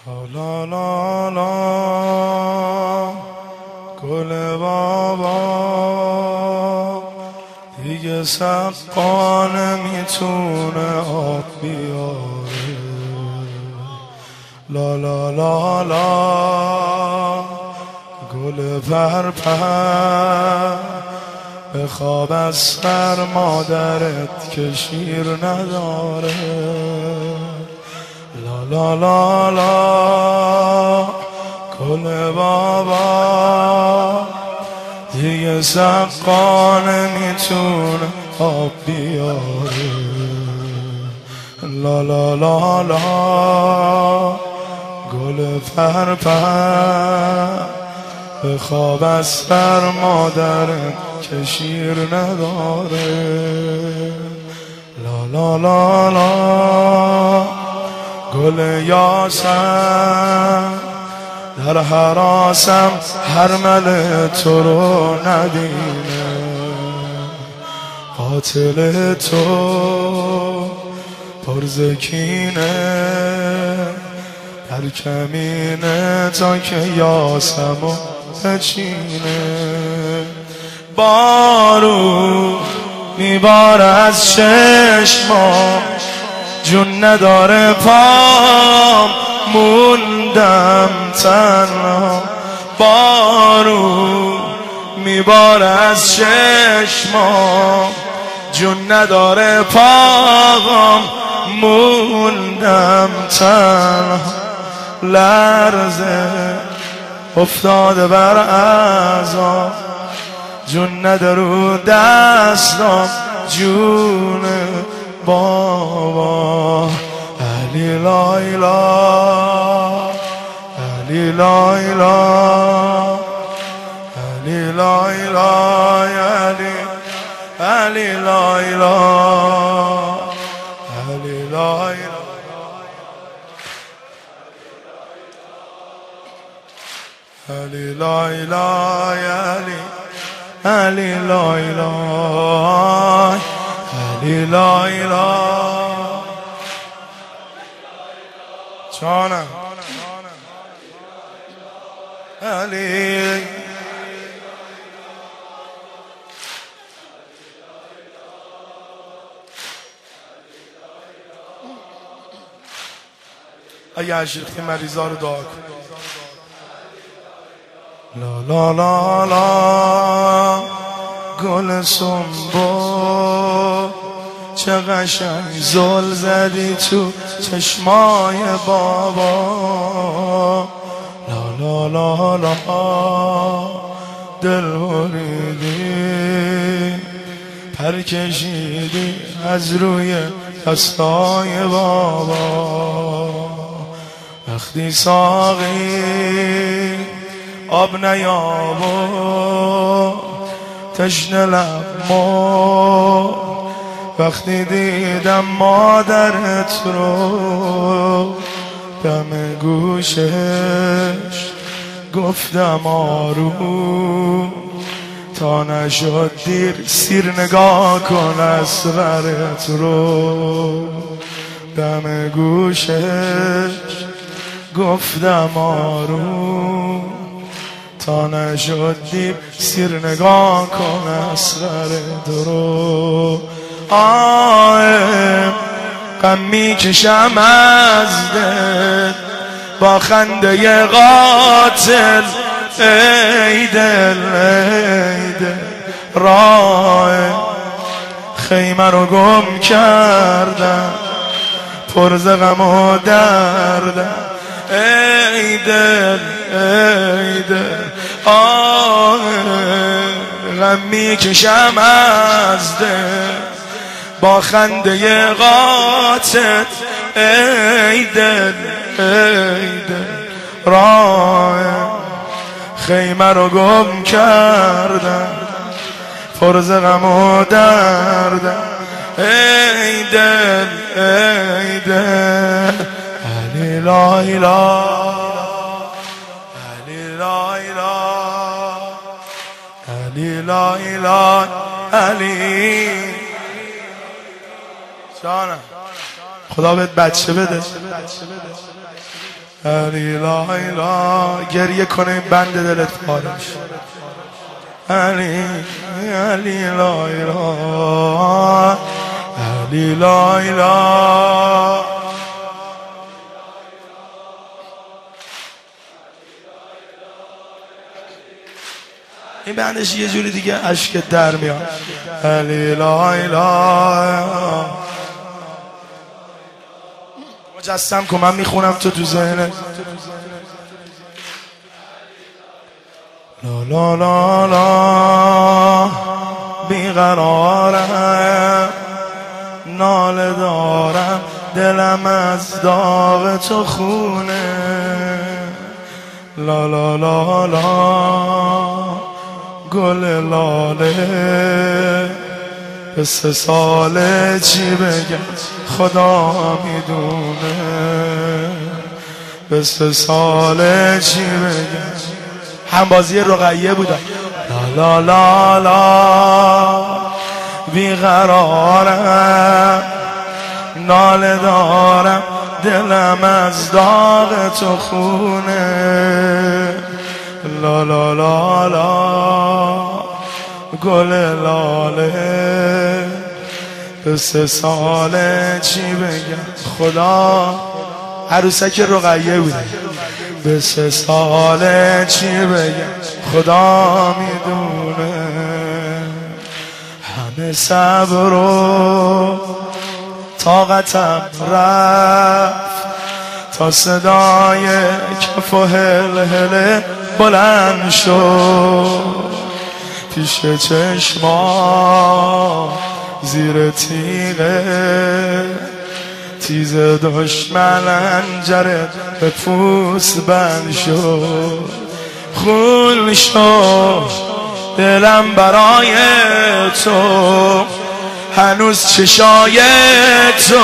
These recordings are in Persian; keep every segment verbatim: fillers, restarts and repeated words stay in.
لا لا لا گل بابا دیگه سقا نمیتونه آب بیاره. لا لا لا لا گل پرپر به خواب از سر مادرت که شیر نداره. لا لا لا لا گل بابا دیگه سقا نمیتونه آب بیاره. لا لا لا لا گل پرپر به خواب از سر مادرت که شیر نداره. لا لا لا لا گل یاسم در حراسم حرمل تو رو ندینه. قاتل تو پرزکینه در کمینه تا که یاسمو بچینه. بارو میباره از چشمام جون نداره پام موندم تنها. بارو میباره از چشمام جون نداره پام موندم تنها. لرزه افتاده بر اعضام جون نده رو دستام جون بابا. علی لایلا علی لایلا علی لایلا علی علی لایلا علی لایلا علی لایلا علی علی لایلا علی لایلا جانم علی اگه عشقی مریضا رو دعا کن. لا لا لا لا گل سنبو چه قشنگ زل زدی تو چشمای بابا. لا لا لا لا دل بریدی پر کشیدی از روی دستای بابا. وقتی ساقی آب نیابو تشنه لبمو وقتی دیدم مادرت رو دم گوشش گفتم آروم تا نشد دیر سیر نگاه کن اصغرت رو. دم گوشش گفتم آروم تا نشد دیر سیر نگاه کن اصغرت رو. آه غم میکشم از دل با خنده قاتل. ای دل ای دل راه خیمه رو گم کردم پر ز غم و دردم. ای دل ای دل آه غم میکشم از دل با خنده قاتل. ای دل ای دل راه خیمه رو گم کردم پر ز غم و دردم. ای دل ای دل علی لایلا علی لایلا علی لایلا علی جانم. خدا بهت بچه بده. علی لا اله. گریه کنه این بند دلت پاره میشه. علی علی لا اله علی لا اله. این بندش یه جوری دیگه اشک در میاد. علی لا اله. مجسم کن من میخونم تو تو ذهنت. لا لا لا لا بیقرارم، ناله دارم، دلم از داغ تو خونه. لا لا لا لا گل لاله، به سه ساله چی بگم خدا میدونه. به سه ساله چی بگم. همبازی رقیه بودم. لا لا لا لا بیقرارم، ناله دارم، دلم از داغ تو خونه. لا لا لا لا گل لاله، به سه ساله چی بگم خدا. عروسک رقیه بوده. به سه ساله چی بگم خدا میدونه. همه صبر و طاقتم رفت تا صدای کف و هلهله بلند شد. پیش چشما زیر تیغه تیز دشمن انجره به پوست بند شد. خون شد دلم برای تو، هنوز چشای تو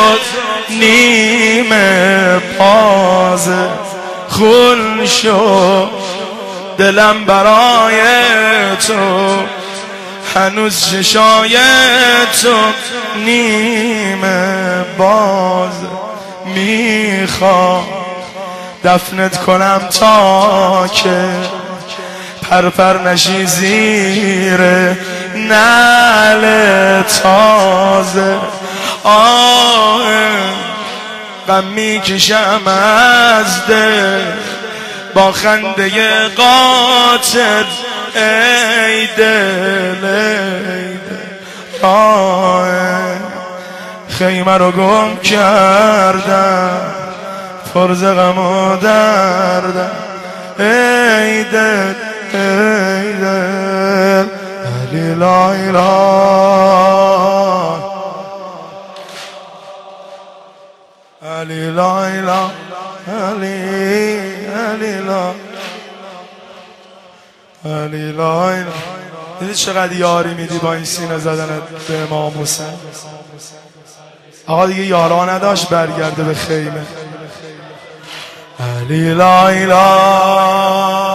نیمه بازه. خون شد دلم برای تو، هنوز چشای تو نیمه باز. میخوام دفنت کنم تا که پرپر نشی زیر نعل تازه. آه غم میکشم از دل با خنده قاتل. ای دل ای دل آه خیمه رو گم کردم، فرز غم و دردم. ای دل ای دل علی لا اله علی لا اله علی علی لا علی لا اله. دیدی چقدر یاری میدی با این سینه زدنت به امام حسین. آقا دیگه یارا نداشت برگرده به خیمه. علی لا اله